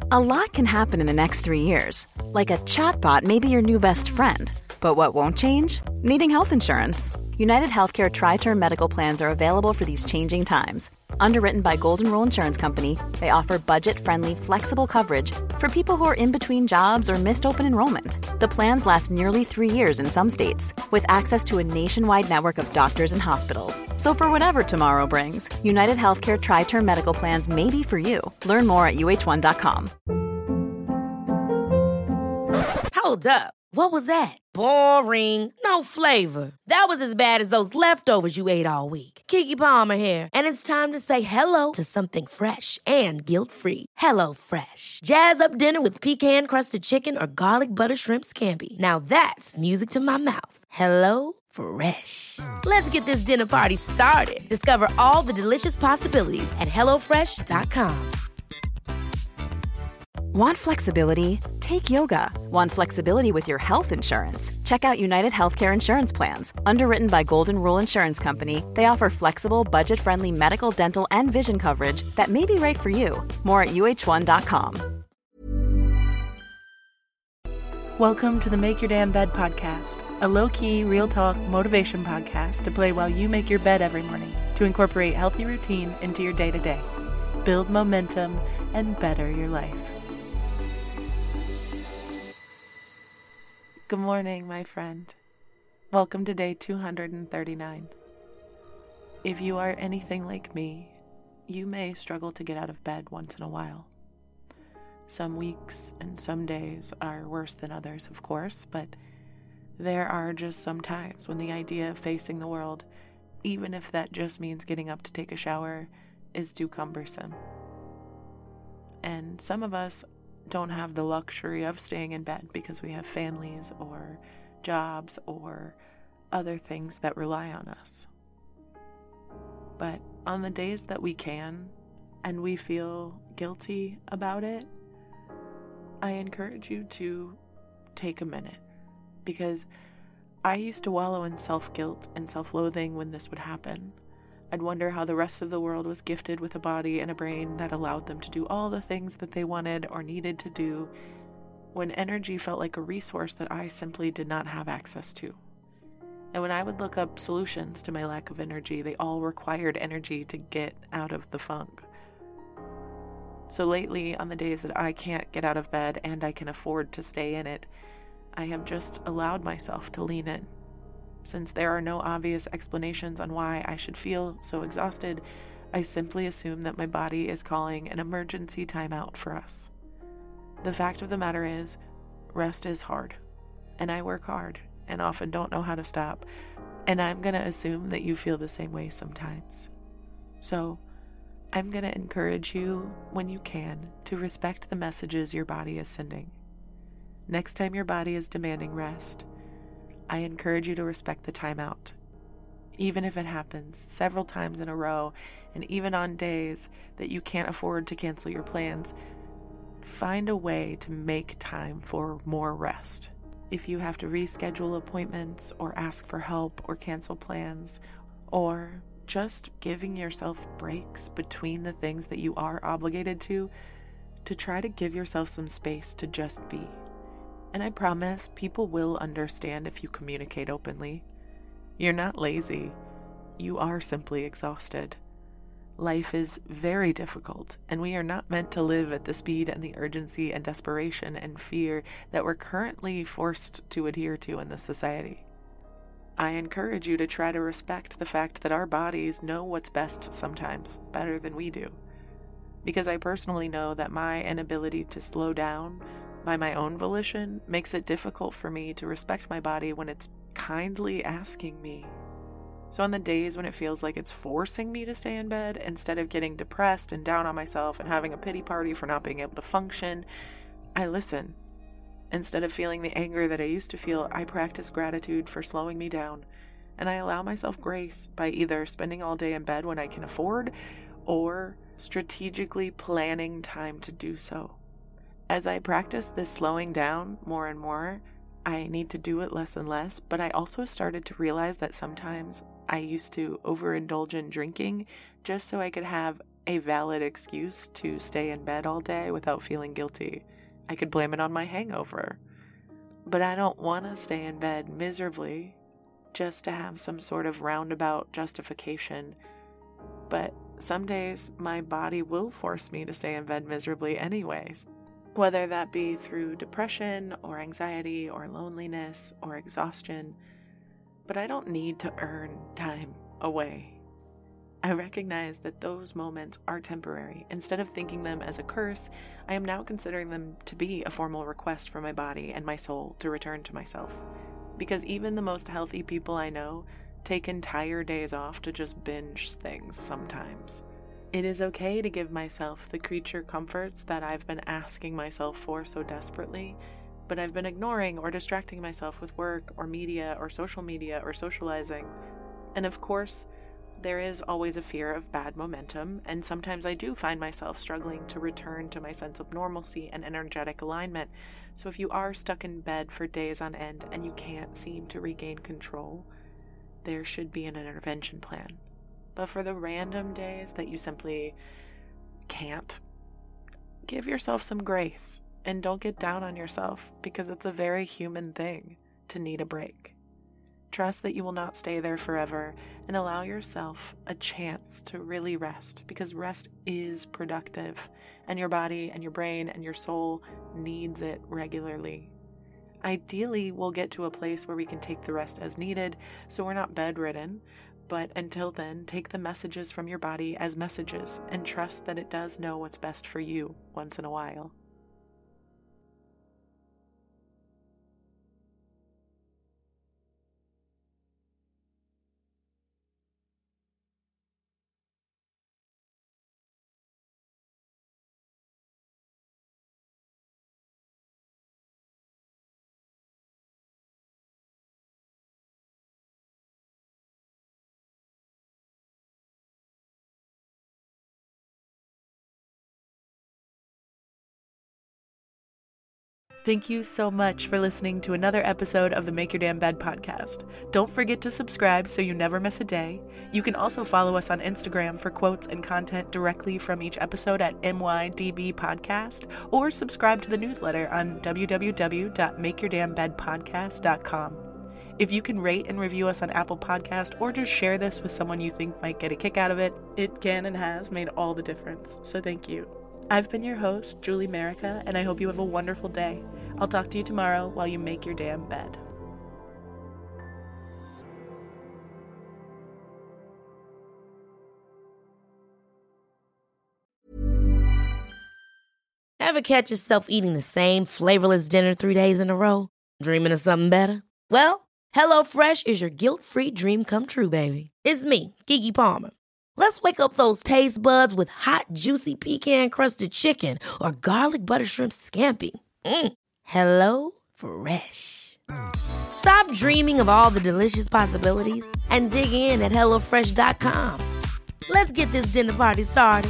A lot can happen in the next 3 years. Like a chatbot may be your new best friend. But what won't change? Needing health insurance. United Healthcare Tri-Term Medical Plans are available for these changing times. Underwritten by Golden Rule Insurance Company, they offer budget-friendly, flexible coverage for people who are in between jobs or missed open enrollment. The plans last nearly 3 years in some states, with access to a nationwide network of doctors and hospitals. So for whatever tomorrow brings, United Healthcare Tri-Term Medical Plans may be for you. Learn more at uh1.com. Hold up. What was that? Boring. No flavor. That was as bad as those leftovers you ate all week. Keke Palmer here. And it's time to say hello to something fresh and guilt-free. Hello Fresh. Jazz up dinner with pecan-crusted chicken or garlic butter shrimp scampi. Now that's music to my mouth. Hello Fresh. Let's get this dinner party started. Discover all the delicious possibilities at hellofresh.com. Want flexibility? Take yoga. Want flexibility with your health insurance? Check out United Healthcare Insurance Plans. Underwritten by Golden Rule Insurance Company, they offer flexible, budget-friendly medical, dental, and vision coverage that may be right for you. More at uh1.com. Welcome to the Make Your Damn Bed podcast, a low-key, real-talk motivation podcast to play while you make your bed every morning to incorporate healthy routine into your day-to-day, build momentum, and better your life. Good morning, my friend. Welcome to day 239. If you are anything like me, you may struggle to get out of bed once in a while. Some weeks and some days are worse than others, of course, but there are just some times when the idea of facing the world, even if that just means getting up to take a shower, is too cumbersome. And some of us don't have the luxury of staying in bed because we have families or jobs or other things that rely on us. But on the days that we can and we feel guilty about it, I encourage you to take a minute, because I used to wallow in self-guilt and self-loathing when this would happen. I'd wonder how the rest of the world was gifted with a body and a brain that allowed them to do all the things that they wanted or needed to do, when energy felt like a resource that I simply did not have access to. And when I would look up solutions to my lack of energy, they all required energy to get out of the funk. So lately, on the days that I can't get out of bed and I can afford to stay in it, I have just allowed myself to lean in. Since there are no obvious explanations on why I should feel so exhausted, I simply assume that my body is calling an emergency timeout for us. The fact of the matter is, rest is hard, and I work hard and often don't know how to stop, and I'm going to assume that you feel the same way sometimes. So, I'm going to encourage you, when you can, to respect the messages your body is sending. Next time your body is demanding rest, I encourage you to respect the timeout. Even if it happens several times in a row, and even on days that you can't afford to cancel your plans, find a way to make time for more rest. If you have to reschedule appointments or ask for help or cancel plans, or just giving yourself breaks between the things that you are obligated to try to give yourself some space to just be. And I promise people will understand if you communicate openly. You're not lazy. You are simply exhausted. Life is very difficult, and we are not meant to live at the speed and the urgency and desperation and fear that we're currently forced to adhere to in this society. I encourage you to try to respect the fact that our bodies know what's best sometimes, better than we do. Because I personally know that my inability to slow down by my own volition makes it difficult for me to respect my body when it's kindly asking me. So on the days when it feels like it's forcing me to stay in bed, instead of getting depressed and down on myself and having a pity party for not being able to function, I listen. Instead of feeling the anger that I used to feel, I practice gratitude for slowing me down, and I allow myself grace by either spending all day in bed when I can afford, or strategically planning time to do so. As I practice this slowing down more and more, I need to do it less and less, but I also started to realize that sometimes I used to overindulge in drinking just so I could have a valid excuse to stay in bed all day without feeling guilty. I could blame it on my hangover. But I don't want to stay in bed miserably just to have some sort of roundabout justification. But some days my body will force me to stay in bed miserably anyways, whether that be through depression or anxiety or loneliness or exhaustion. But I don't need to earn time away. I recognize that those moments are temporary. Instead of thinking them as a curse, I am now considering them to be a formal request for my body and my soul to return to myself. Because even the most healthy people I know take entire days off to just binge things sometimes. It is okay to give myself the creature comforts that I've been asking myself for so desperately, but I've been ignoring or distracting myself with work or media or social media or socializing. And of course, there is always a fear of bad momentum, and sometimes I do find myself struggling to return to my sense of normalcy and energetic alignment. So if you are stuck in bed for days on end and you can't seem to regain control, there should be an intervention plan. But for the random days that you simply can't, give yourself some grace and don't get down on yourself, because it's a very human thing to need a break. Trust that you will not stay there forever and allow yourself a chance to really rest, because rest is productive and your body and your brain and your soul needs it regularly. Ideally, we'll get to a place where we can take the rest as needed so we're not bedridden, but until then, take the messages from your body as messages and trust that it does know what's best for you once in a while. Thank you so much for listening to another episode of the Make Your Damn Bed podcast. Don't forget to subscribe so you never miss a day. You can also follow us on Instagram for quotes and content directly from each episode at MYDB Podcast, or subscribe to the newsletter on www.makeyourdamnbedpodcast.com. If you can rate and review us on Apple Podcast, or just share this with someone you think might get a kick out of it, it can and has made all the difference. So thank you. I've been your host, Julie Merica, and I hope you have a wonderful day. I'll talk to you tomorrow while you make your damn bed. Ever catch yourself eating the same flavorless dinner 3 days in a row? Dreaming of something better? Well, HelloFresh is your guilt-free dream come true, baby. It's me, Keke Palmer. Let's wake up those taste buds with hot, juicy pecan-crusted chicken or garlic butter shrimp scampi. Hello Fresh. Stop dreaming of all the delicious possibilities and dig in at HelloFresh.com. Let's get this dinner party started.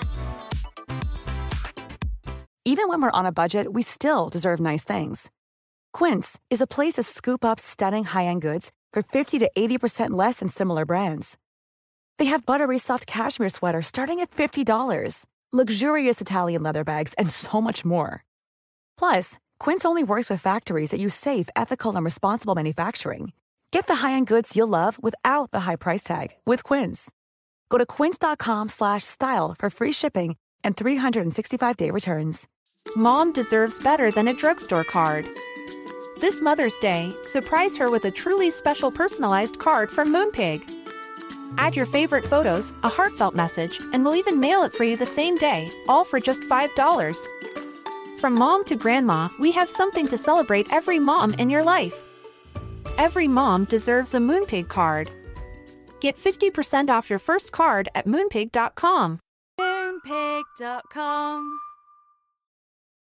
Even when we're on a budget, we still deserve nice things. Quince is a place to scoop up stunning high-end goods for 50 to 80% less than similar brands. They have buttery soft cashmere sweaters starting at $50, luxurious Italian leather bags, and so much more. Plus, Quince only works with factories that use safe, ethical, and responsible manufacturing. Get the high-end goods you'll love without the high price tag with Quince. Go to quince.com/style for free shipping and 365-day returns. Mom deserves better than a drugstore card. This Mother's Day, surprise her with a truly special personalized card from Moonpig. Add your favorite photos, a heartfelt message, and we'll even mail it for you the same day, all for just $5. From mom to grandma, we have something to celebrate every mom in your life. Every mom deserves a Moonpig card. Get 50% off your first card at Moonpig.com. Moonpig.com.